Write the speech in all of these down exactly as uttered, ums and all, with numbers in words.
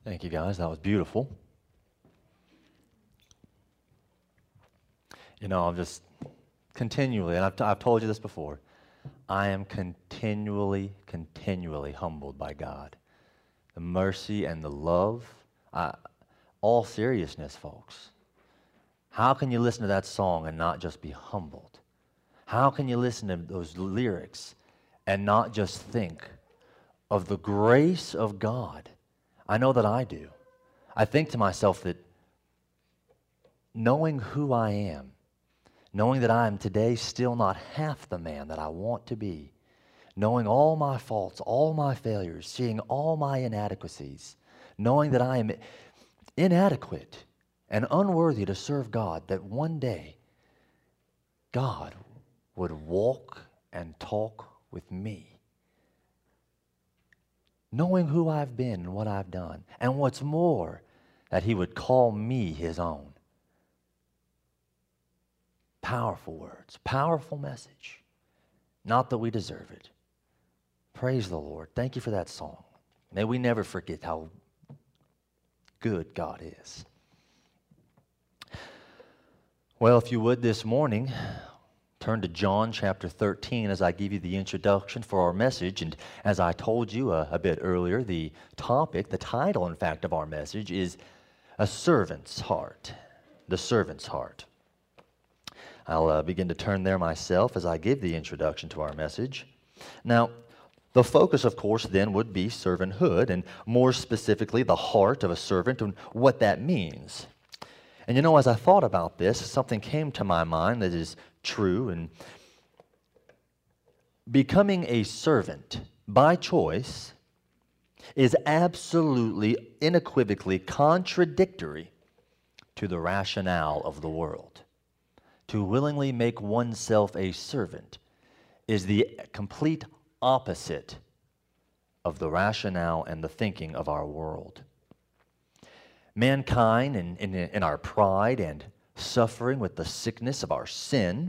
Thank you, guys. That was beautiful. You know, I'm just continually, and I've, t- I've told you this before, I am continually, continually humbled by God. The mercy and the love, I, all seriousness, folks. How can you listen to that song and not just be humbled? How can you listen to those lyrics and not just think of the grace of God? I know that I do. I think to myself that knowing who I am, knowing that I am today still not half the man that I want to be, knowing all my faults, all my failures, seeing all my inadequacies, knowing that I am inadequate and unworthy to serve God, that one day God would walk and talk with me. Knowing who I've been and what I've done, and what's more, that He would call me His own. Powerful words, powerful message. Not that we deserve it. Praise the Lord. Thank you for that song. May we never forget how good God is. Well, if you would this morning, turn to John chapter thirteen as I give you the introduction for our message. And as I told you a, a bit earlier, the topic, the title, in fact, of our message is A Servant's Heart. The Servant's Heart. I'll uh, begin to turn there myself as I give the introduction to our message. Now, the focus, of course, then would be servanthood, and more specifically, the heart of a servant and what that means. And you know, as I thought about this, something came to my mind that is true, and becoming a servant by choice is absolutely, unequivocally contradictory to the rationale of the world. To willingly make oneself a servant is the complete opposite of the rationale and the thinking of our world. Mankind, in, in, in our pride and suffering with the sickness of our sin,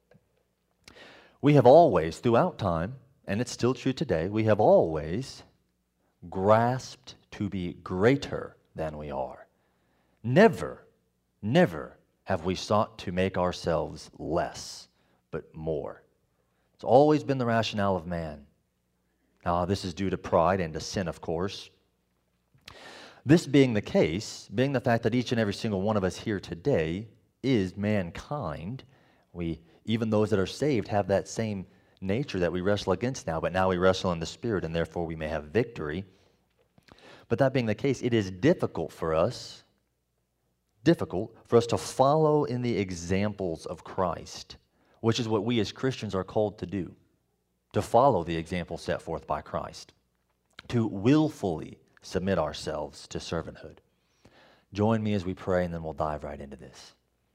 we have always, throughout time, and it's still true today, we have always grasped to be greater than we are. Never, never have we sought to make ourselves less, but more. It's always been the rationale of man. Now, this is due to pride and to sin, of course. This being the case, being the fact that each and every single one of us here today is mankind, we, even those that are saved, have that same nature that we wrestle against now, but now we wrestle in the Spirit, and therefore we may have victory. But that being the case, it is difficult for us, difficult for us to follow in the examples of Christ, which is what we as Christians are called to do, to follow the example set forth by Christ, to willfully submit ourselves to servanthood. Join me as we pray, and then we'll dive right into this.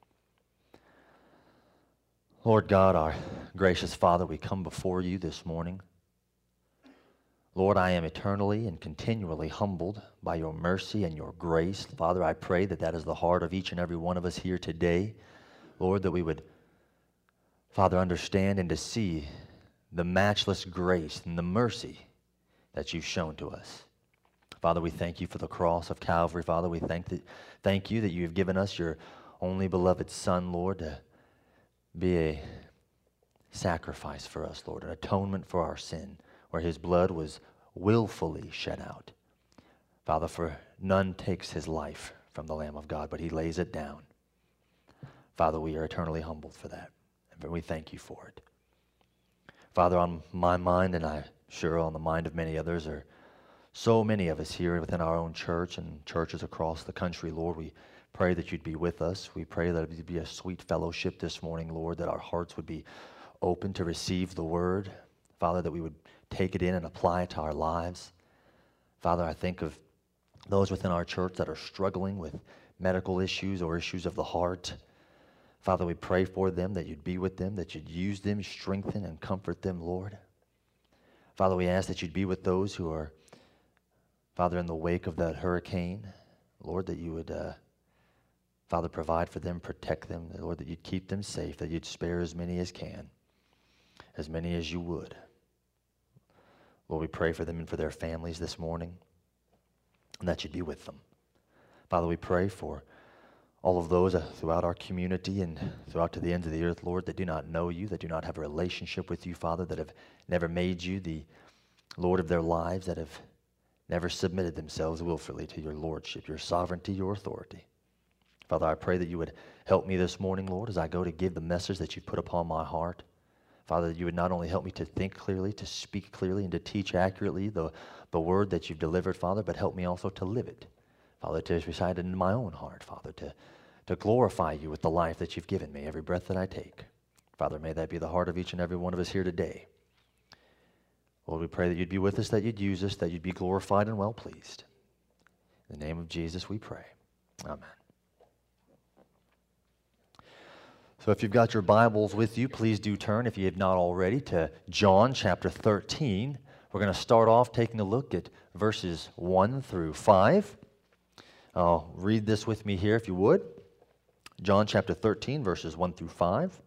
Lord God, our gracious Father, we come before you this morning. Lord, I am eternally and continually humbled by your mercy and your grace. Father, I pray that that is the heart of each and every one of us here today. Lord, that we would, Father, understand and to see the matchless grace and the mercy that you've shown to us. Father, we thank you for the cross of Calvary. Father, we thank, that, thank you that you have given us your only beloved Son, Lord, to be a sacrifice for us, Lord, an atonement for our sin, where his blood was willfully shed out. Father, for none takes his life from the Lamb of God, but he lays it down. Father, we are eternally humbled for that, and we thank you for it. Father, on my mind, and I'm sure on the mind of many others, are so many of us here within our own church and churches across the country, Lord. We pray that you'd be with us. We pray that it would be a sweet fellowship this morning, Lord, that our hearts would be open to receive the word. Father, that we would take it in and apply it to our lives. Father, I think of those within our church that are struggling with medical issues or issues of the heart. Father, we pray for them, that you'd be with them, that you'd use them, strengthen and comfort them, Lord. Father, we ask that you'd be with those who are, Father, in the wake of that hurricane. Lord, that you would, uh, Father, provide for them, protect them. Lord, that you'd keep them safe, that you'd spare as many as can, as many as you would. Lord, we pray for them and for their families this morning. and that you'd be with them. Father, we pray for all of those uh, throughout our community and throughout to the ends of the earth, Lord, that do not know you, that do not have a relationship with you, Father, that have never made you the Lord of their lives, that have never submitted themselves willfully to your lordship, your sovereignty, your authority. Father, I pray that you would help me this morning, Lord, as I go to give the message that you've put upon my heart. Father, that you would not only help me to think clearly, to speak clearly, and to teach accurately the, the word that you've delivered, Father, but help me also to live it. Father, to recite it in my own heart, Father, to, to glorify you with the life that you've given me, every breath that I take. Father, may that be the heart of each and every one of us here today. Lord, we pray that you'd be with us, that you'd use us, that you'd be glorified and well-pleased. In the name of Jesus we pray. Amen. So if you've got your Bibles with you, please do turn, if you have not already, to John chapter thirteen. We're going to start off taking a look at verses one through five. Uh, read this with me here if you would. John chapter thirteen, verses one through five.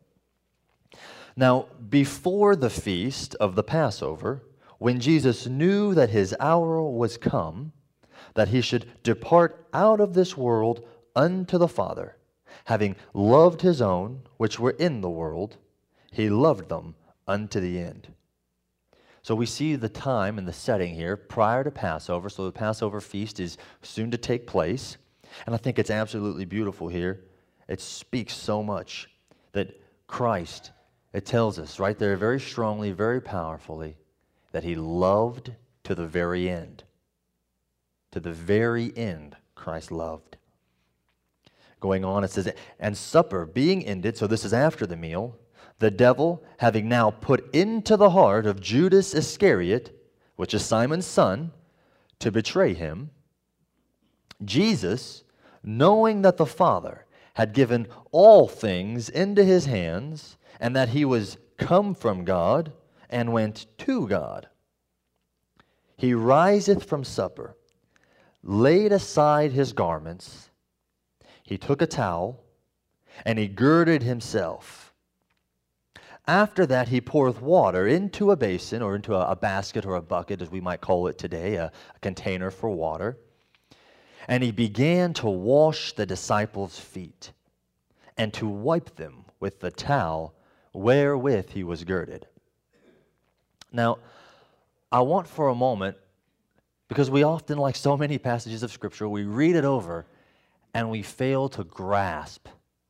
Now, before the feast of the Passover, when Jesus knew that his hour was come, that he should depart out of this world unto the Father, having loved his own which were in the world, he loved them unto the end. So we see the time and the setting here prior to Passover. So the Passover feast is soon to take place. And I think it's absolutely beautiful here. It speaks so much that Christ, it tells us right there very strongly, very powerfully, that he loved to the very end. To the very end, Christ loved. Going on, it says, and supper being ended, so this is after the meal, the devil, having now put into the heart of Judas Iscariot, which is Simon's son, to betray him, Jesus, knowing that the Father had given all things into his hands, and that he was come from God, and went to God, he riseth from supper, laid aside his garments, he took a towel, and he girded himself. After that, he poureth water into a basin, or into a, a basket or a bucket, as we might call it today, a, a container for water. And he began to wash the disciples' feet, and to wipe them with the towel wherewith he was girded. Now, I want for a moment, because we often, like so many passages of Scripture, we read it over, and we fail to grasp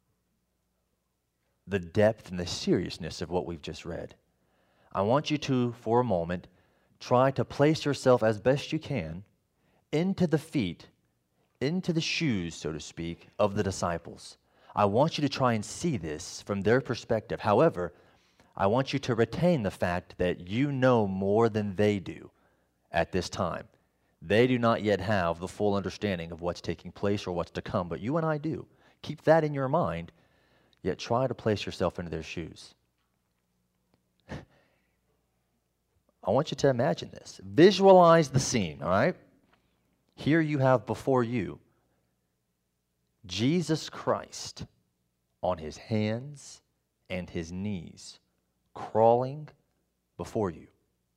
the depth and the seriousness of what we've just read. I want you to, for a moment, try to place yourself as best you can into the feet, into the shoes, so to speak, of the disciples. I want you to try and see this from their perspective. However, I want you to retain the fact that you know more than they do at this time. They do not yet have the full understanding of what's taking place or what's to come, but you and I do. Keep that in your mind, yet try to place yourself into their shoes. I want you to imagine this. Visualize the scene, all right? Here you have before you Jesus Christ on his hands and his knees, crawling before you.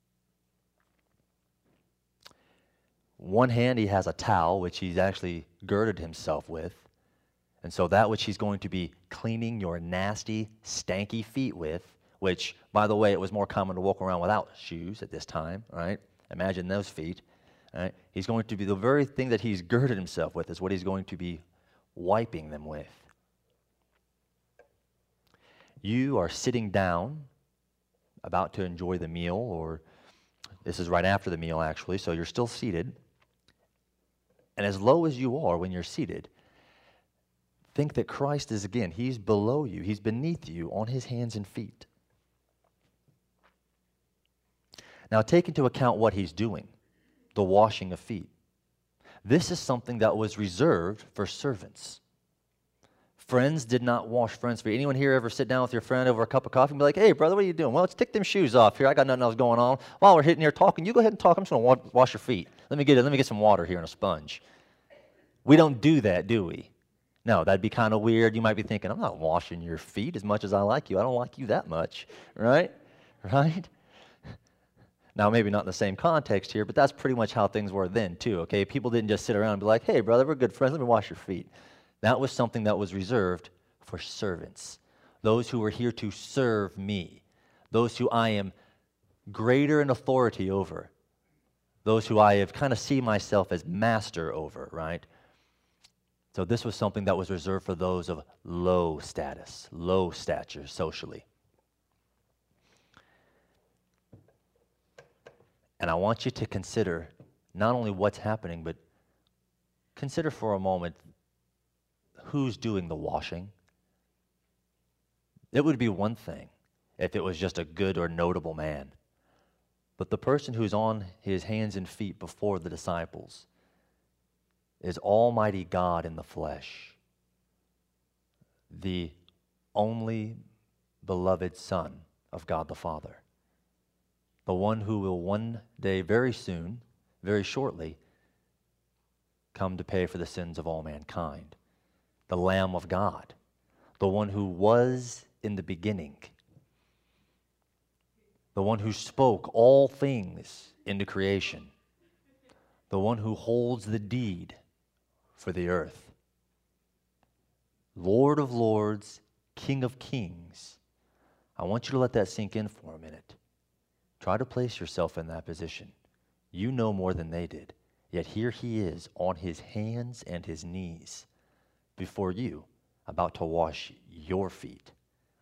One hand he has a towel, which he's actually girded himself with. And so that which he's going to be cleaning your nasty, stanky feet with, which, by the way, it was more common to walk around without shoes at this time, right? Imagine those feet. Right? He's going to be, the very thing that he's girded himself with is what he's going to be wiping them with. You are sitting down, about to enjoy the meal, or this is right after the meal, actually, so you're still seated. And as low as you are when you're seated, think that Christ is, again, he's below you. He's beneath you on his hands and feet. Now, take into account what he's doing, the washing of feet. This is something that was reserved for servants. Friends did not wash friends' feet. Anyone here ever sit down with your friend over a cup of coffee and be like, hey, brother, what are you doing? Well, let's take them shoes off here. I got nothing else going on. While we're hitting here talking, you go ahead and talk. I'm just going to wash your feet. Let me get it. Let me get some water here and a sponge. We don't do that, do we? No, that'd be kind of weird. You might be thinking, I'm not washing your feet as much as I like you. I don't like you that much, right? Right? Now, maybe not in the same context here, but that's pretty much how things were then, too, okay? People didn't just sit around and be like, hey, brother, we're good friends, let me wash your feet. That was something that was reserved for servants, those who were here to serve me, those who I am greater in authority over, those who I have kind of see myself as master over, right? So this was something that was reserved for those of low status, low stature socially. And I want you to consider not only what's happening, but consider for a moment who's doing the washing. It would be one thing if it was just a good or notable man. But the person who's on his hands and feet before the disciples is Almighty God in the flesh, the only beloved Son of God the Father, the one who will one day, very soon, very shortly, come to pay for the sins of all mankind, the Lamb of God, the one who was in the beginning, the one who spoke all things into creation, the one who holds the deed for the earth, Lord of lords, King of kings. I want you to let that sink in for a minute. Try to place yourself in that position. You know more than they did, yet here he is on his hands and his knees before you, about to wash your feet.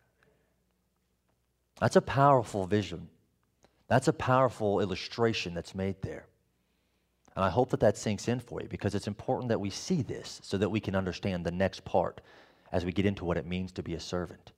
That's a powerful vision. That's a powerful illustration that's made there. And I hope that that sinks in for you, because it's important that we see this so that we can understand the next part as we get into what it means to be a servant.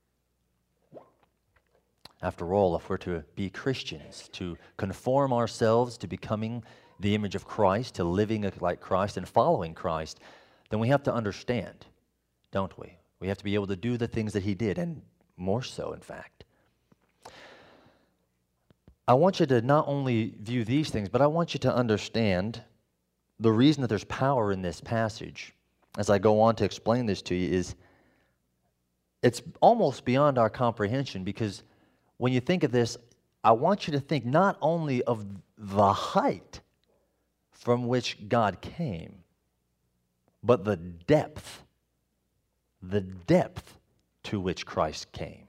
After all, if we're to be Christians, to conform ourselves to becoming the image of Christ, to living like Christ and following Christ, then we have to understand, don't we? We have to be able to do the things that he did, and more so, in fact. I want you to not only view these things, but I want you to understand the reason that there's power in this passage, as I go on to explain this to you, is it's almost beyond our comprehension, because when you think of this, I want you to think not only of the height from which God came, but the depth, the depth to which Christ came.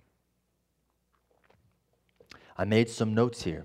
I made some notes here.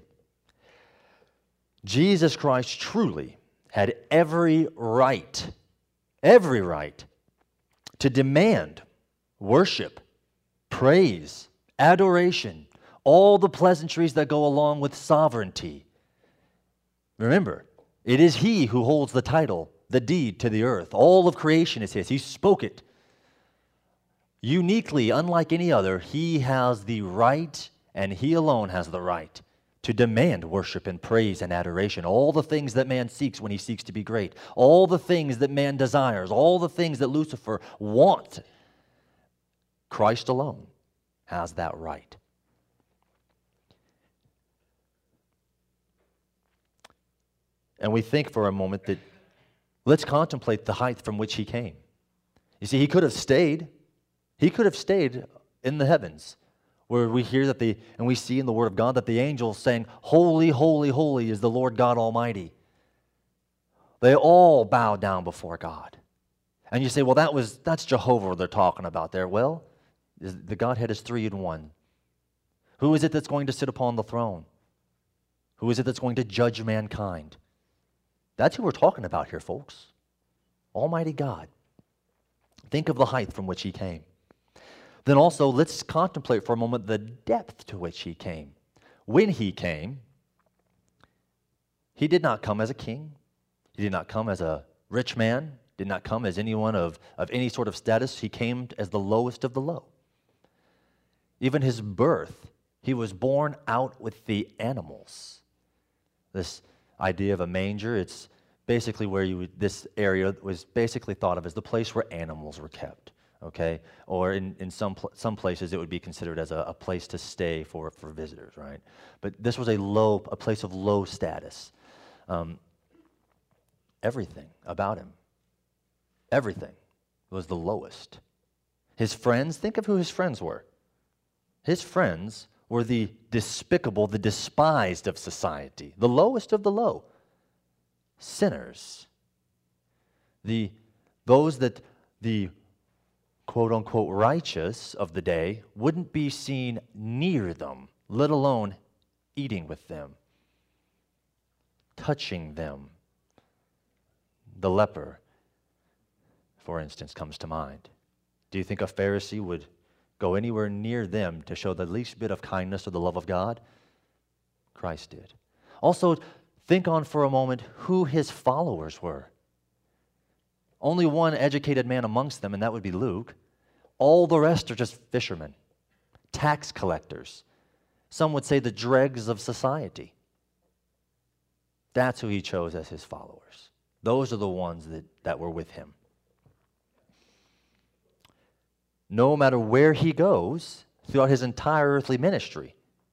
Jesus Christ truly had every right, every right to demand worship, praise, adoration, all the pleasantries that go along with sovereignty. Remember, it is he who holds the title, the deed to the earth. All of creation is his. He spoke it. Uniquely, unlike any other, he has the right, and he alone has the right to demand worship and praise and adoration. All the things that man seeks when he seeks to be great. All the things that man desires. All the things that Lucifer wants. Christ alone has that right. And we think for a moment that, let's contemplate the height from which he came. You see, he could have stayed. He could have stayed in the heavens, where we hear that the, and we see in the Word of God that the angels saying, holy, holy, holy is the Lord God Almighty. They all bow down before God. And you say, well, that was, that's Jehovah they're talking about there. Well, the Godhead is three in one. Who is it that's going to sit upon the throne? Who is it that's going to judge mankind? That's who we're talking about here, folks. Almighty God. Think of the height from which he came. Then also, let's contemplate for a moment the depth to which he came. When he came, he did not come as a king. He did not come as a rich man. Did not come as anyone of, of any sort of status. He came as the lowest of the low. Even his birth, he was born out with the animals. This idea of a manger, it's basically where you would, this area was basically thought of as the place where animals were kept, okay? Or in, in some pl- some places it would be considered as a, a place to stay for, for visitors, right? But this was a low, a place of low status. Um, everything about him, everything was the lowest. His friends, think of who his friends were. His friends were the despicable, the despised of society, the lowest of the low, sinners, the those that the quote-unquote righteous of the day wouldn't be seen near them, let alone eating with them, touching them. The leper, for instance, comes to mind. Do you think a Pharisee would go anywhere near them to show the least bit of kindness or the love of God? Christ did. Also, think on for a moment who his followers were. Only one educated man amongst them, and that would be Luke. All the rest are just fishermen, tax collectors. Some would say the dregs of society. That's who he chose as his followers. Those are the ones that, that were with him. No matter where he goes throughout his entire earthly ministry.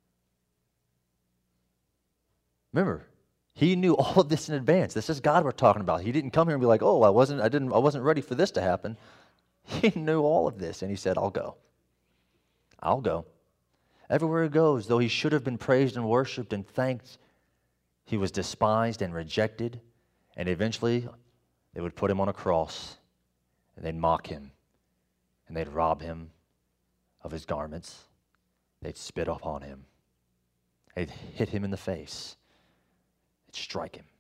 Remember, he knew all of this in advance. This is God we're talking about. He didn't come here and be like, "Oh, I wasn't, I didn't, I wasn't ready for this to happen." He knew all of this, and he said, "I'll go. I'll go." Everywhere he goes, though he should have been praised and worshipped and thanked, he was despised and rejected, and eventually they would put him on a cross, and they'd mock him, and they'd rob him of his garments. They'd spit upon him. They'd hit him in the face. They'd strike him.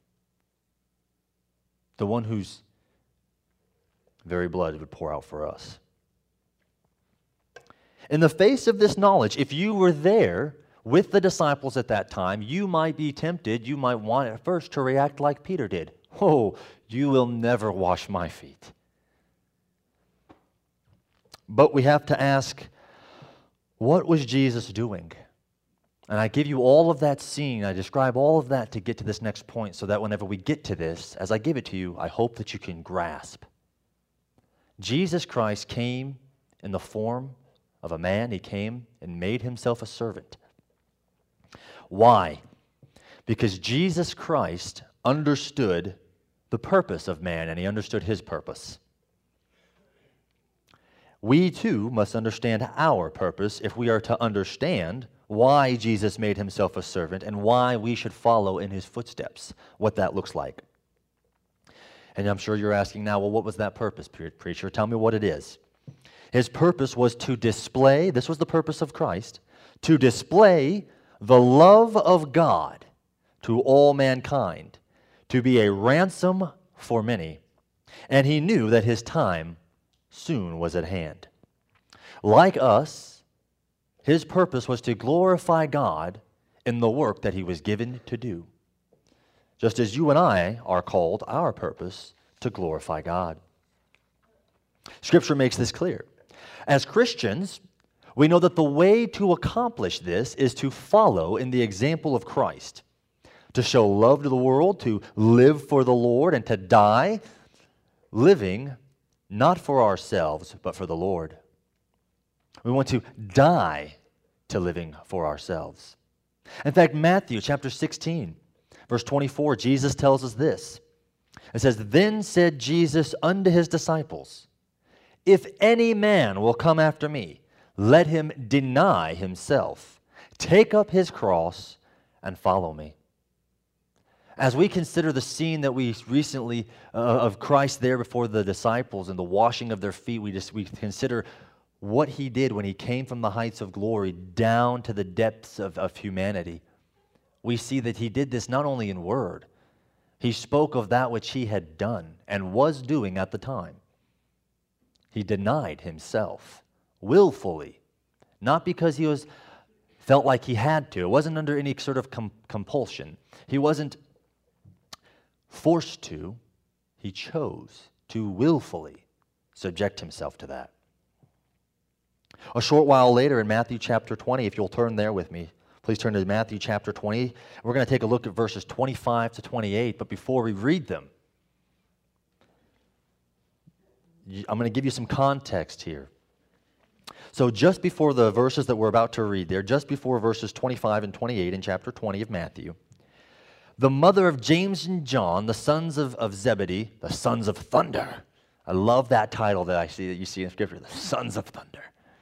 The one whose very blood would pour out for us. In the face of this knowledge, if you were there with the disciples at that time, you might be tempted, you might want at first to react like Peter did. "Oh, you will never wash my feet." But we have to ask, what was Jesus doing? And I give you all of that scene, I describe all of that to get to this next point, so that whenever we get to this, as I give it to you, I hope that you can grasp. Jesus Christ came in the form of a man. He came and made himself a servant. Why? Because Jesus Christ understood the purpose of man, and he understood his purpose. We too must understand our purpose if we are to understand why Jesus made himself a servant and why we should follow in his footsteps, what that looks like. And I'm sure you're asking now, well, what was that purpose, preacher? Tell me what it is. His purpose was to display, this was the purpose of Christ, to display the love of God to all mankind, to be a ransom for many. And he knew that his time soon was at hand. Like us, his purpose was to glorify God in the work that he was given to do. Just as you and I are called, our purpose, to glorify God. Scripture makes this clear. As Christians, we know that the way to accomplish this is to follow in the example of Christ, to show love to the world, to live for the Lord, and to die living not for ourselves, but for the Lord. We want to die to living for ourselves. In fact, Matthew chapter sixteen, verse twenty-four, Jesus tells us this. It says, "Then said Jesus unto his disciples, If any man will come after me, let him deny himself, take up his cross, and follow me." As we consider the scene that we recently, uh, of Christ there before the disciples and the washing of their feet, we just we consider what he did when he came from the heights of glory down to the depths of, of humanity. We see that he did this not only in word, he spoke of that which he had done and was doing at the time. He denied himself willfully, not because he was felt like he had to. It wasn't under any sort of com- compulsion. He wasn't forced to. He chose to willfully subject himself to that. A short while later in Matthew chapter twenty, if you'll turn there with me, please turn to Matthew chapter twenty. We're going to take a look at verses twenty-five to twenty-eight, but before we read them, I'm going to give you some context here. So just before the verses that we're about to read there, just before verses twenty-five and twenty-eight in chapter twenty of Matthew, the mother of James and John, the sons of, of Zebedee, the sons of thunder. I love that title that I see that you see in Scripture, the sons of thunder.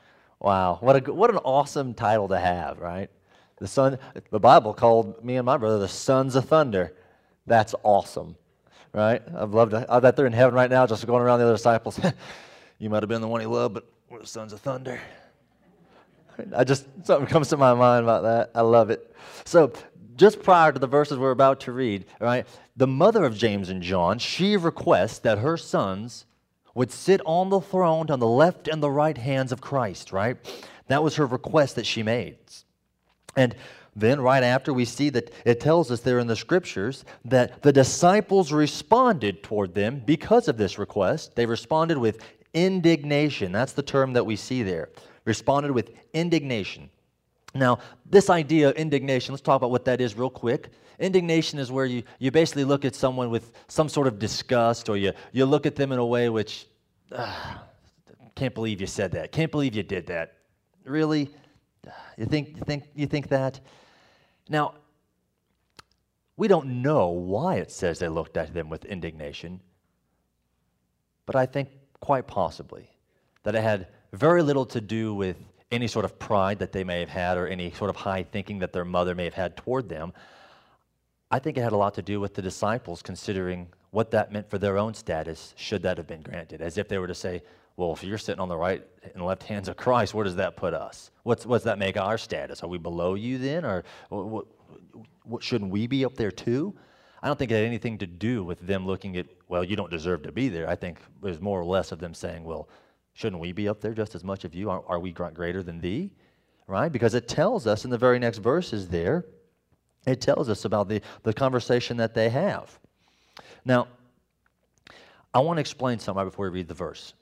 Wow, what a what an awesome title to have, right? The son, the Bible called me and my brother the sons of thunder. That's awesome, right? I'd love to. I bet they're in heaven right now, just going around the other disciples. You might have been the one he loved, but we're the sons of thunder. I just something comes to my mind about that. I love it. So, just prior to the verses we're about to read, right? The mother of James and John, she requests that her sons would sit on the throne on the left and the right hands of Christ, right? That was her request that she made. And then right after, we see that it tells us there in the Scriptures that the disciples responded toward them because of this request. They responded with indignation. That's the term that we see there. Responded with indignation. Now, this idea of indignation, let's talk about what that is real quick. Indignation is where you, you basically look at someone with some sort of disgust, or you, you look at them in a way which, uh, can't believe you said that. Can't believe you did that. Really? You think, you think, you think that? Now, we don't know why it says they looked at them with indignation, but I think quite possibly that it had very little to do with any sort of pride that they may have had or any sort of high thinking that their mother may have had toward them. I think it had a lot to do with the disciples considering what that meant for their own status should that have been granted, as if they were to say, well, if you're sitting on the right and left hands of Christ, where does that put us? What's what's that make our status? Are we below you then, or what, what, shouldn't we be up there too? I don't think it had anything to do with them looking at, well, you don't deserve to be there. I think it was more or less of them saying, well, shouldn't we be up there just as much as you? Are, are we greater than thee? Right? Because it tells us in the very next verses there, it tells us about the, the conversation that they have. Now, I want to explain something before we read the verse.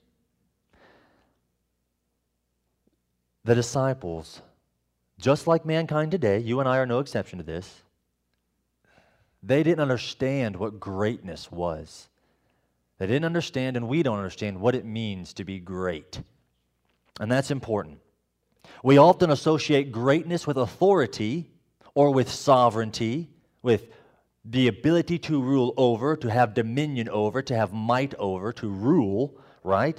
The disciples, just like mankind today, you and I are no exception to this, they didn't understand what greatness was. They didn't understand, and we don't understand, what it means to be great. And that's important. We often associate greatness with authority or with sovereignty, with the ability to rule over, to have dominion over, to have might over, to rule, right?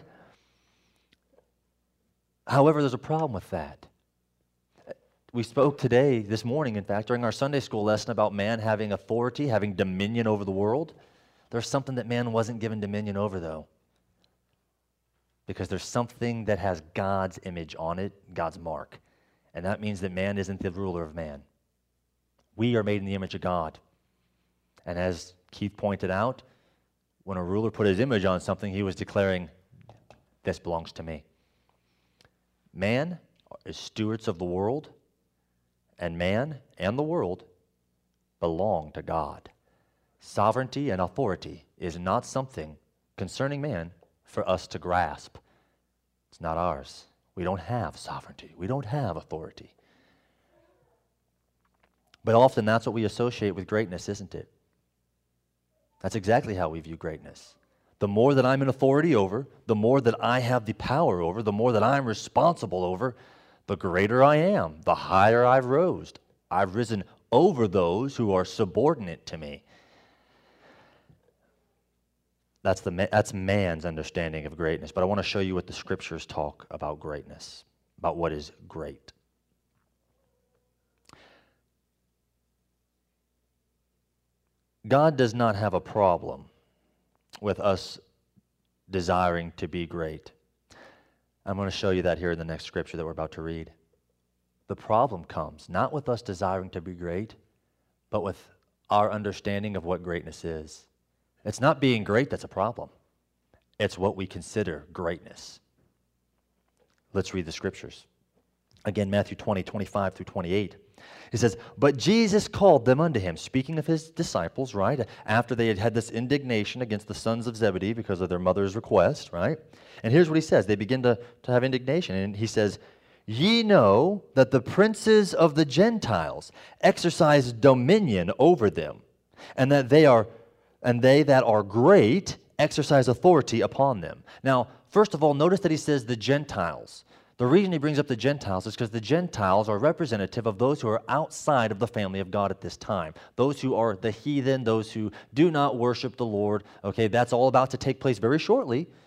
However, there's a problem with that. We spoke today, this morning, in fact, during our Sunday school lesson about man having authority, having dominion over the world. There's something that man wasn't given dominion over, though. Because there's something that has God's image on it, God's mark. And that means that man isn't the ruler of man. We are made in the image of God. And as Keith pointed out, when a ruler put his image on something, he was declaring, this belongs to me. Man is stewards of the world, and man and the world belong to God. Sovereignty and authority is not something concerning man for us to grasp. It's not ours. We don't have sovereignty. We don't have authority. But often that's what we associate with greatness, isn't it? That's exactly how we view greatness. The more that I'm in authority over, the more that I have the power over, the more that I'm responsible over, the greater I am, the higher I've rose. I've risen over those who are subordinate to me. That's, the, that's man's understanding of greatness. But I want to show you what the Scriptures talk about greatness, about what is great. God does not have a problem with us desiring to be great. I'm going to show you that here in the next scripture that we're about to read. The problem comes not with us desiring to be great, but with our understanding of what greatness is. It's not being great that's a problem. It's what we consider greatness. Let's read the scriptures. Again, Matthew twenty, twenty-five through twenty-eight. It says, but Jesus called them unto him, speaking of his disciples, right? After they had had this indignation against the sons of Zebedee because of their mother's request, right? And here's what he says. They begin to, to have indignation. And he says, ye know that the princes of the Gentiles exercise dominion over them, and that they are, and they that are great exercise authority upon them. Now, first of all, notice that he says the Gentiles. The reason he brings up the Gentiles is because the Gentiles are representative of those who are outside of the family of God at this time. Those who are the heathen, those who do not worship the Lord. Okay, that's all about to take place very shortly.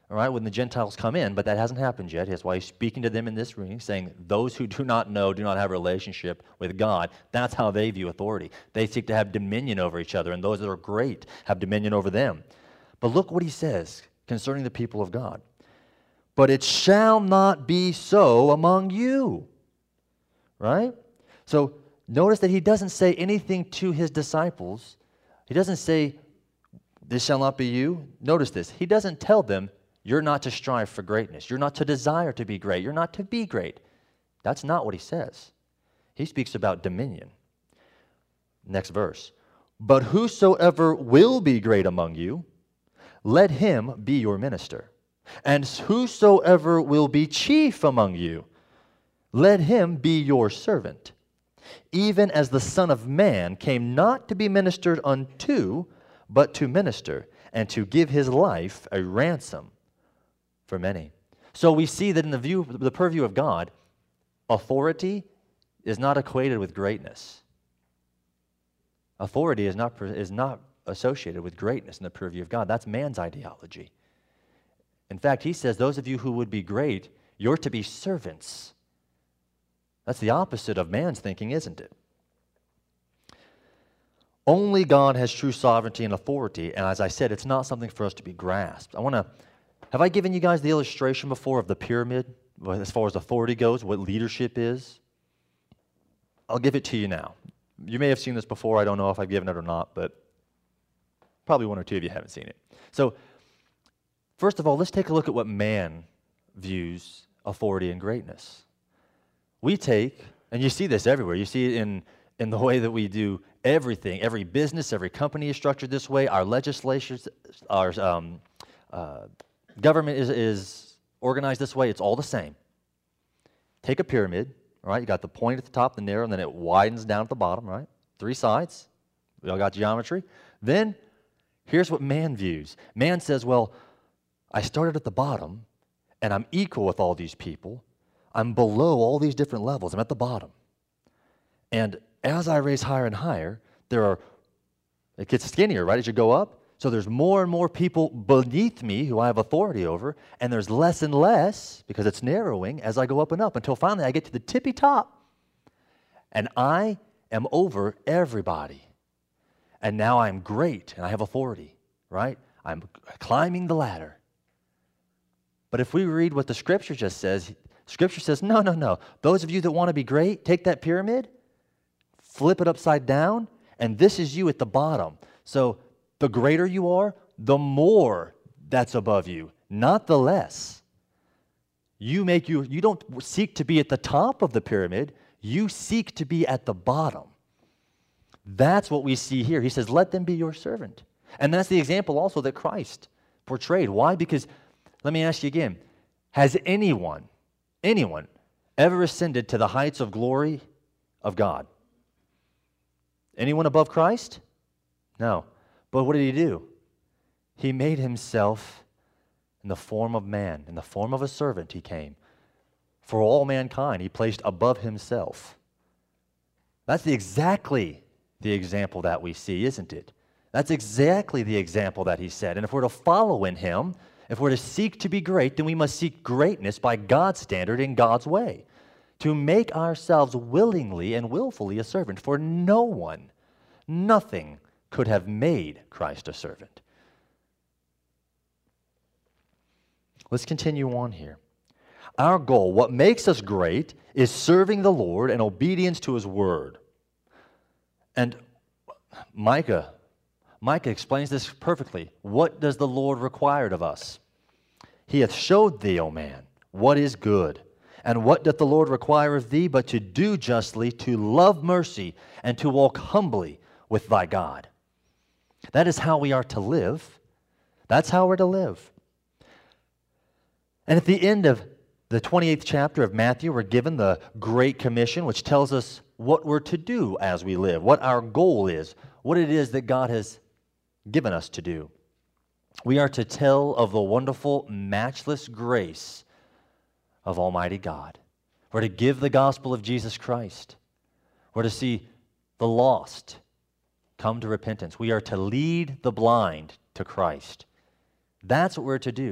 all right, when the Gentiles come in, but that hasn't happened yet. That's why he's speaking to them in this reading, saying those who do not know, do not have a relationship with God, that's how they view authority. They seek to have dominion over each other, and those that are great have dominion over them. But look what he says concerning the people of God. But it shall not be so among you, right? So notice that he doesn't say anything to his disciples. He doesn't say, this shall not be you. Notice this. He doesn't tell them, you're not to strive for greatness. You're not to desire to be great. You're not to be great. That's not what he says. He speaks about dominion. Next verse. But whosoever will be great among you, let him be your minister. And whosoever will be chief among you, let him be your servant. Even as the Son of Man came not to be ministered unto, but to minister, and to give his life a ransom for many. So we see that in the view, the purview of God, authority is not equated with greatness. Authority is not, is not associated with greatness in the purview of God. That's man's ideology. In fact, he says, those of you who would be great, you're to be servants. That's the opposite of man's thinking, isn't it? Only God has true sovereignty and authority, and as I said, it's not something for us to be grasped. I want to, have I given you guys the illustration before of the pyramid, as far as authority goes, what leadership is? I'll give it to you now. You may have seen this before. I don't know if I've given it or not, but probably one or two of you haven't seen it. So, first of all, let's take a look at what man views authority and greatness. We take, and you see this everywhere. You see it in, in the way that we do everything. Every business, every company is structured this way. Our legislation, our um, uh, government is, is organized this way. It's all the same. Take a pyramid, all right? You got the point at the top, the narrow, and then it widens down at the bottom, right? Three sides. We all got geometry. Then, here's what man views. Man says, well, I started at the bottom, and I'm equal with all these people. I'm below all these different levels. I'm at the bottom. And as I raise higher and higher, there are, it gets skinnier, right, as you go up. So there's more and more people beneath me who I have authority over, and there's less and less, because it's narrowing, as I go up and up, until finally I get to the tippy top, and I am over everybody. And now I'm great, and I have authority, right? I'm climbing the ladder. But if we read what the Scripture just says, Scripture says, no, no, no. Those of you that want to be great, take that pyramid, flip it upside down, and this is you at the bottom. So the greater you are, the more that's above you, not the less. You make you, you don't seek to be at the top of the pyramid, you seek to be at the bottom. That's what we see here. He says, let them be your servant. And that's the example also that Christ portrayed. Why? Because, let me ask you again, has anyone, anyone ever ascended to the heights of glory of God? Anyone above Christ? No. But what did he do? He made himself in the form of man, in the form of a servant he came. For all mankind, he placed above himself. That's the, exactly the example that we see, isn't it? That's exactly the example that he said. And if we're to follow in him, if we're to seek to be great, then we must seek greatness by God's standard in God's way, to make ourselves willingly and willfully a servant. For no one, nothing could have made Christ a servant. Let's continue on here. Our goal, what makes us great, is serving the Lord and obedience to his word. And Micah, Micah explains this perfectly. What does the Lord require of us? He hath showed thee, O man, what is good. And what doth the Lord require of thee but to do justly, to love mercy, and to walk humbly with thy God? That is how we are to live. That's how we're to live. And at the end of the twenty-eighth chapter of Matthew, we're given the Great Commission, which tells us what we're to do as we live, what our goal is, what it is that God has given us to do. We are to tell of the wonderful, matchless grace of Almighty God. We're to give the gospel of Jesus Christ. We're to see the lost come to repentance. We are to lead the blind to Christ. That's what we're to do.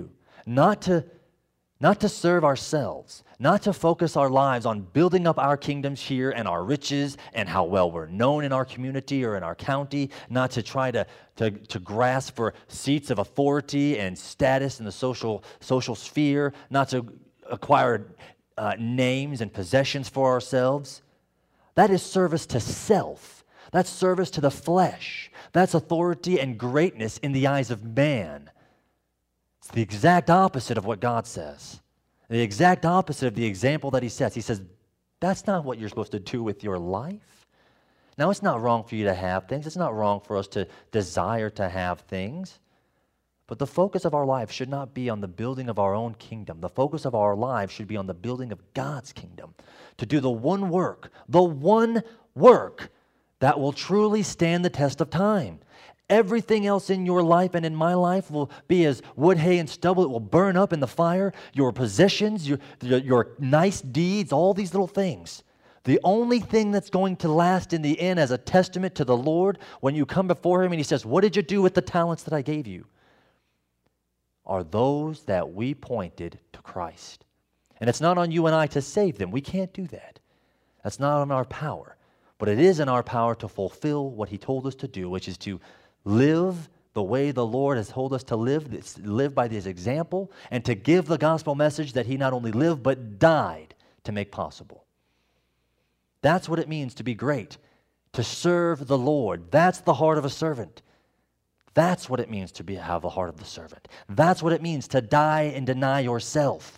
not to, not to serve ourselves, not to focus our lives on building up our kingdoms here and our riches and how well we're known in our community or in our county, not to try to, to, to grasp for seats of authority and status in the social, social sphere, not to acquire uh, names and possessions for ourselves. That is service to self. That's service to the flesh. That's authority and greatness in the eyes of man. It's the exact opposite of what God says. The exact opposite of the example that he sets. He says, that's not what you're supposed to do with your life. Now, it's not wrong for you to have things. It's not wrong for us to desire to have things. But the focus of our life should not be on the building of our own kingdom. The focus of our lives should be on the building of God's kingdom. To do the one work, the one work that will truly stand the test of time. Everything else in your life and in my life will be as wood, hay, and stubble. It will burn up in the fire. Your possessions, your, your, your nice deeds, all these little things. The only thing that's going to last in the end as a testament to the Lord when you come before Him and He says, what did you do with the talents that I gave you? Are those that we pointed to Christ. And it's not on you and I to save them. We can't do that. That's not in our power. But it is in our power to fulfill what He told us to do, which is to live the way the Lord has told us to live, live by His example, and to give the gospel message that He not only lived, but died to make possible. That's what it means to be great, to serve the Lord. That's the heart of a servant. That's what it means to be, have the heart of the servant. That's what it means to die and deny yourself.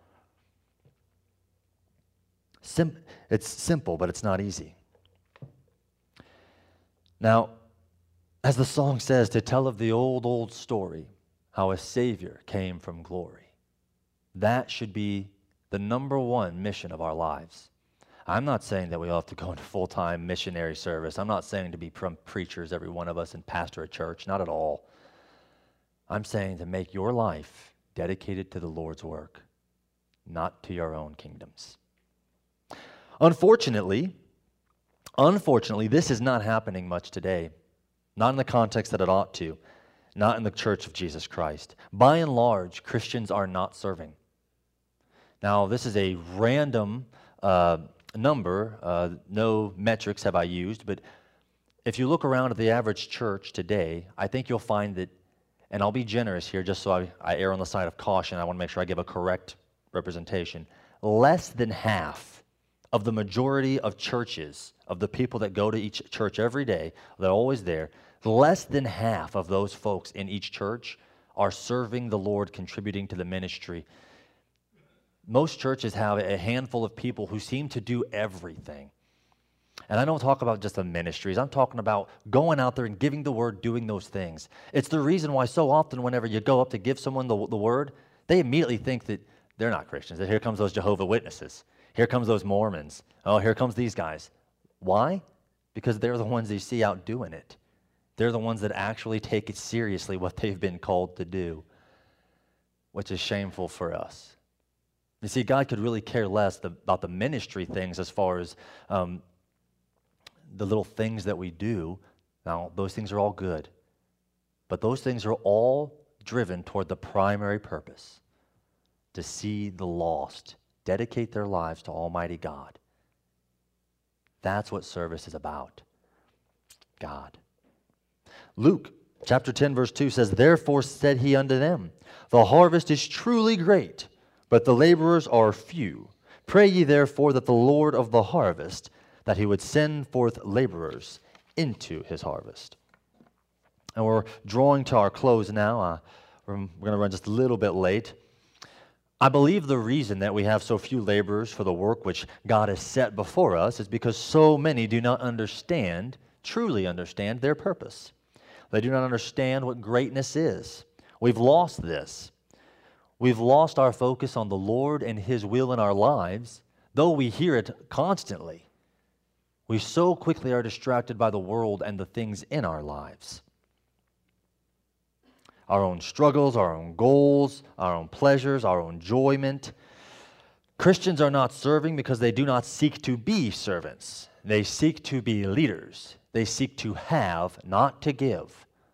Sim- it's simple, but it's not easy. Now, as the song says, to tell of the old, old story, how a Savior came from glory. That should be the number one mission of our lives. I'm not saying that we all have to go into full-time missionary service. I'm not saying to be preachers, every one of us, and pastor a church. Not at all. I'm saying to make your life dedicated to the Lord's work, not to your own kingdoms. Unfortunately, unfortunately, this is not happening much today. Not in the context that it ought to. Not in the Church of Jesus Christ. By and large, Christians are not serving. Now, this is a random uh, number. Uh, no metrics have I used, but if you look around at the average church today, I think you'll find that, and I'll be generous here just so I, I err on the side of caution. I want to make sure I give a correct representation. Less than half of the majority of churches, of the people that go to each church every day, they're always there, less than half of those folks in each church are serving the Lord, contributing to the ministry. Most churches have a handful of people who seem to do everything. And I don't talk about just the ministries. I'm talking about going out there and giving the word, doing those things. It's the reason why so often whenever you go up to give someone the, the word, they immediately think that they're not Christians. That here comes those Jehovah's Witnesses. Here comes those Mormons. Oh, here comes these guys. Why? Because they're the ones you see out doing it. They're the ones that actually take it seriously, what they've been called to do, which is shameful for us. You see, God could really care less the, about the ministry things as far as um, the little things that we do. Now, those things are all good, but those things are all driven toward the primary purpose, to see the lost dedicate their lives to Almighty God. That's what service is about. God. Luke chapter ten, verse two says, "Therefore said he unto them, the harvest is truly great, but the laborers are few. Pray ye therefore that the Lord of the harvest, that he would send forth laborers into his harvest." And we're drawing to our close now. Uh, we're we're going to run just a little bit late. I believe the reason that we have so few laborers for the work which God has set before us is because so many do not understand, truly understand, their purpose. They do not understand what greatness is. We've lost this. We've lost our focus on the Lord and His will in our lives, though we hear it constantly. We so quickly are distracted by the world and the things in our lives. Our own struggles, our own goals, our own pleasures, our own enjoyment. Christians are not serving because they do not seek to be servants. They seek to be leaders. They seek to have, not to give.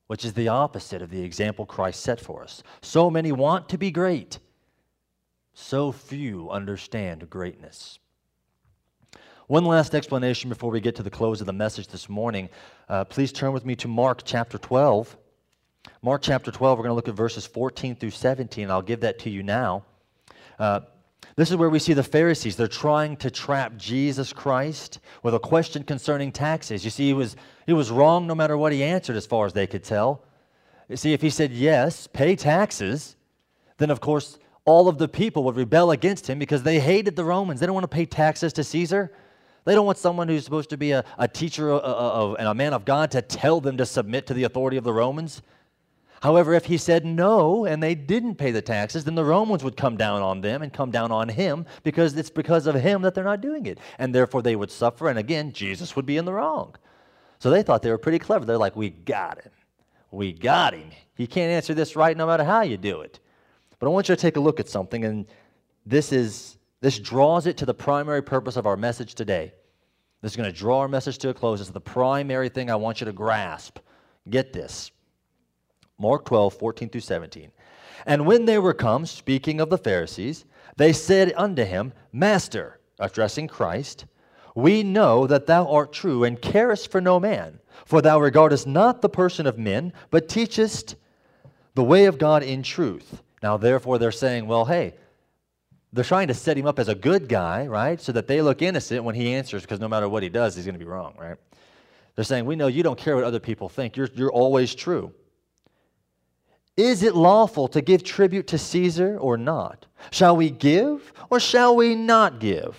which is the opposite of the example Christ set for us. So many want to be great. So few understand greatness. One last explanation before we get to the close of the message this morning. Uh, please turn with me to Mark chapter twelve. Mark chapter twelve, we're going to look at verses fourteen through seventeen. I'll give that to you now. Uh, this is where we see the Pharisees. They're trying to trap Jesus Christ with a question concerning taxes. You see, he was, he was wrong no matter what he answered as far as they could tell. You see, if he said, yes, pay taxes, then of course all of the people would rebel against him because they hated the Romans. They don't want to pay taxes to Caesar. They don't want someone who's supposed to be a, a teacher of, of, and a man of God to tell them to submit to the authority of the Romans. However, if he said no and they didn't pay the taxes, then the Romans would come down on them and come down on him because it's because of him that they're not doing it. And therefore they would suffer, and again, Jesus would be in the wrong. So they thought they were pretty clever. They're like, we got him. We got him. He can't answer this right no matter how you do it. But I want you to take a look at something, and this is this draws it to the primary purpose of our message today. This is going to draw our message to a close. This is the primary thing I want you to grasp. Get this. Mark twelve, fourteen through seventeen. And when they were come, speaking of the Pharisees, they said unto him, Master, addressing Christ, we know that thou art true and carest for no man, for thou regardest not the person of men, but teachest the way of God in truth. Now, therefore, they're saying, well, hey, they're trying to set him up as a good guy, right, so that they look innocent when he answers, because no matter what he does, he's going to be wrong, right? They're saying, we know you don't care what other people think. You're, you're always true. Is it lawful to give tribute to Caesar or not? Shall we give or shall we not give?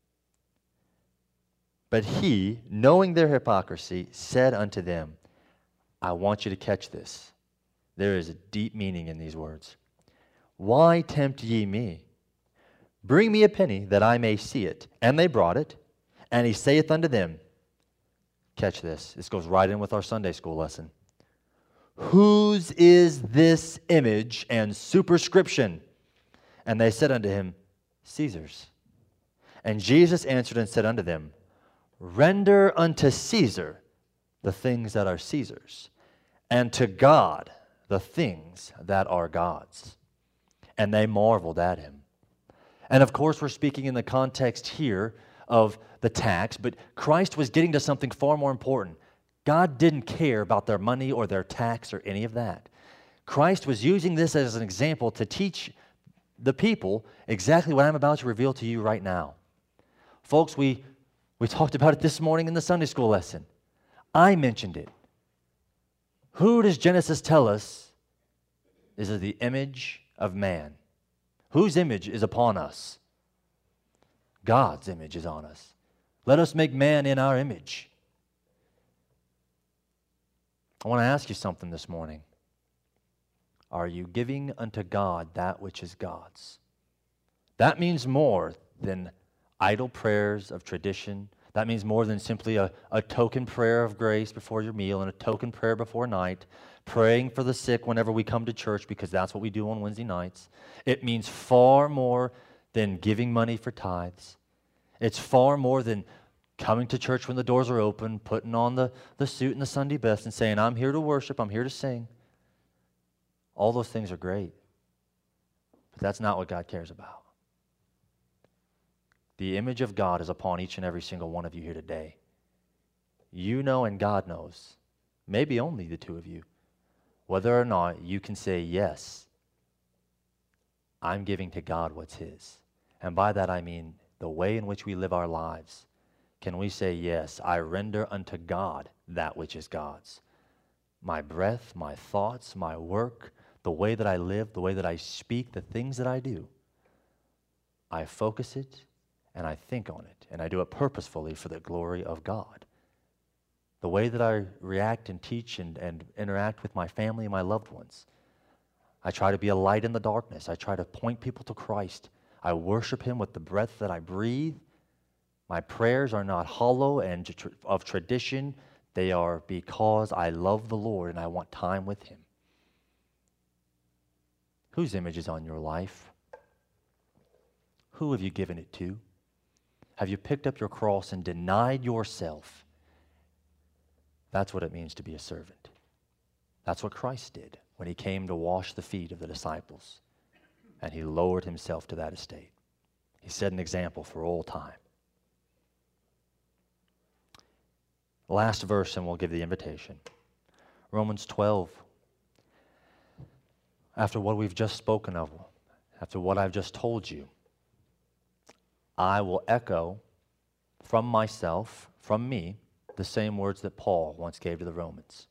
But he, knowing their hypocrisy, said unto them, I want you to catch this. There is a deep meaning in these words. Why tempt ye me? Bring me a penny that I may see it. And they brought it. And he saith unto them, catch this. This goes right in with our Sunday school lesson. Whose is this image and superscription? And they said unto him, Caesar's. And Jesus answered and said unto them, Render unto Caesar the things that are Caesar's, and to God the things that are God's. And they marveled at him. And of course, we're speaking in the context here of the tax, but Christ was getting to something far more important. God didn't care about their money or their tax or any of that. Christ was using this as an example to teach the people exactly what I'm about to reveal to you right now. Folks, we, we talked about it this morning in the Sunday school lesson. I mentioned it. Who does Genesis tell us is the image of man? Whose image is upon us? God's image is on us. Let us make man in our image. I want to ask you something this morning. Are you giving unto God that which is God's? That means more than idle prayers of tradition. That means more than simply a, a token prayer of grace before your meal and a token prayer before night, praying for the sick whenever we come to church because that's what we do on Wednesday nights. It means far more than giving money for tithes. It's far more than coming to church when the doors are open, putting on the, the suit and the Sunday best and saying, I'm here to worship, I'm here to sing. All those things are great. But that's not what God cares about. The image of God is upon each and every single one of you here today. You know and God knows, maybe only the two of you, whether or not you can say, yes, I'm giving to God what's His. And by that I mean the way in which we live our lives. Can we say, yes, I render unto God that which is God's? My breath, my thoughts, my work, the way that I live, the way that I speak, the things that I do, I focus it and I think on it, and I do it purposefully for the glory of God. The way that I react and teach and, and interact with my family and my loved ones, I try to be a light in the darkness. I try to point people to Christ. I worship Him with the breath that I breathe. My prayers are not hollow and of tradition. They are because I love the Lord and I want time with Him. Whose image is on your life? Who have you given it to? Have you picked up your cross and denied yourself? That's what it means to be a servant. That's what Christ did when he came to wash the feet of the disciples. And he lowered himself to that estate. He set an example for all time. Last verse, and we'll give the invitation. Romans twelve. After what we've just spoken of, after what I've just told you, I will echo from myself, from me, the same words that Paul once gave to the Romans.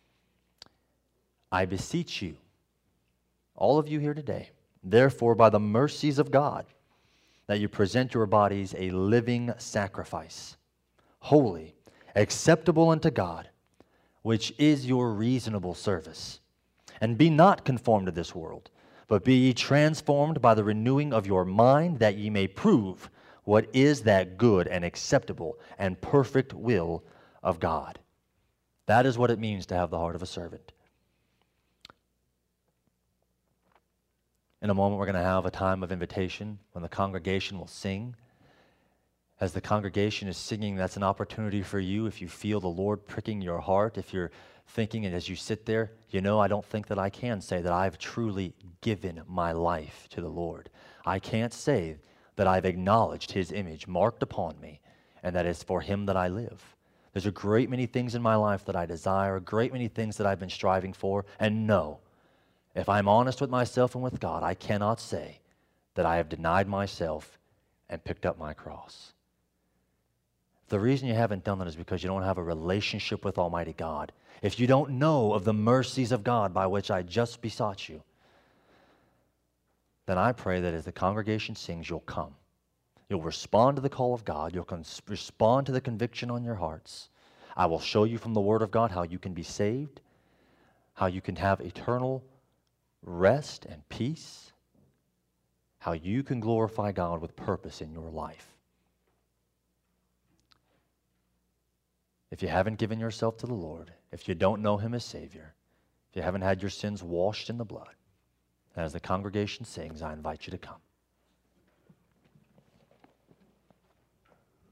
I beseech you, all of you here today, therefore by the mercies of God, that you present your bodies a living sacrifice, holy, acceptable unto God, which is your reasonable service. And be not conformed to this world, but be ye transformed by the renewing of your mind, that ye may prove what is that good and acceptable and perfect will of God. That is what it means to have the heart of a servant. In a moment, we're going to have a time of invitation when the congregation will sing. As the congregation is singing, that's an opportunity for you. If you feel the Lord pricking your heart, if you're thinking, and as you sit there, you know, I don't think that I can say that I've truly given my life to the Lord. I can't say that I've acknowledged his image marked upon me, and that it's for him that I live. There's a great many things in my life that I desire, a great many things that I've been striving for, and no, if I'm honest with myself and with God, I cannot say that I have denied myself and picked up my cross. The reason you haven't done that is because you don't have a relationship with Almighty God. If you don't know of the mercies of God by which I just besought you, then I pray that as the congregation sings, you'll come. You'll respond to the call of God. You'll cons- respond to the conviction on your hearts. I will show you from the Word of God how you can be saved, how you can have eternal rest and peace, how you can glorify God with purpose in your life. If you haven't given yourself to the Lord, if you don't know him as Savior, if you haven't had your sins washed in the blood, as the congregation sings, I invite you to come.